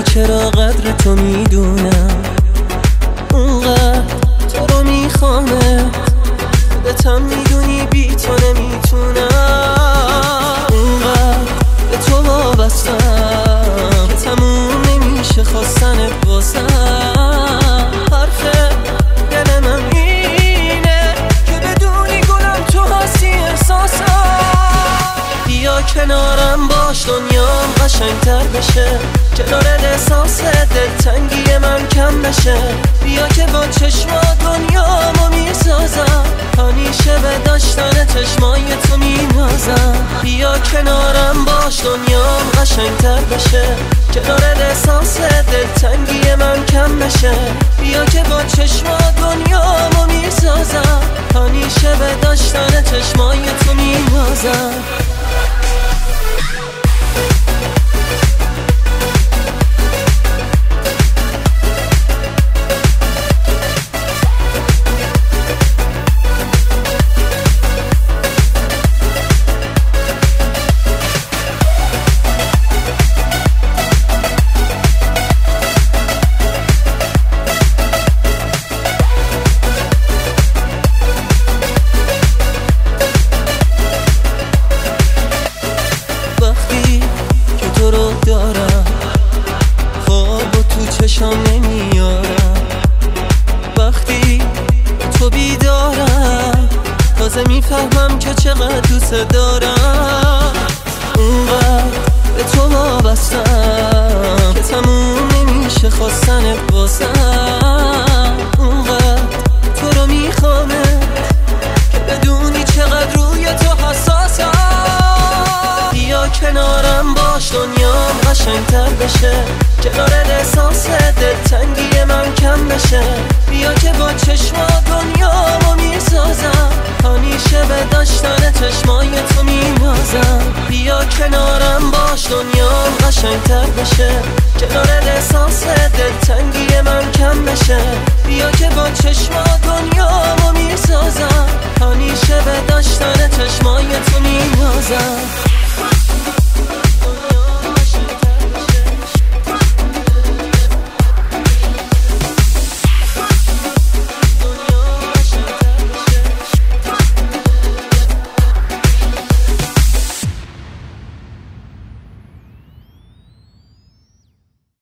بدونی چرا قدر تو میدونم، اونقدر تو رو میخوامه، خودتم میدونی بی تو نمیتونم، اونقدر به تو وابستم که تموم نمیشه خواستنت واسم. حرف دل من اینه که بدونی گلم تو هستی احساسم. بیا کنارم باش دنیام قشنگتر بشه، کنارت احساس دلتنگی من کم بشه. بیا که با چشمات دنیامو میسازم، همیشه به داشتن چشمای تو مینازم. بیا کنارم باش دنیام قشنگتر بشه، کنارت احساس دلتنگی من کم بشه. بیا که با چشمات دنیامو میسازم، همیشه به داشتن چشمای تو مینازم. دارم خواب و تو چشم نمیارم، وقتی تو بیدارم تازه میفهمم که چقدر دوست دارم. اونقدر به تو وابستم که تموم نمیشه خواستنت واسم. اونقدر تو رو میخوامه که بدونی چقدر روی تو حساسم. بیا کنارم باش دنیام قشنگتر بشه، کنارت احساس دلتنگی من کم بشه. بیا که با چشمات دنیامو میسازم، همیشه به داشتن چشمای تو مینازم. بیا کنارم باش دنیام قشنگتر بشه، کنارت احساس دلتنگی من کم بشه. بیا که با چشمات دنیامو میسازم، همیشه به داشتن چشمای تو مینازم.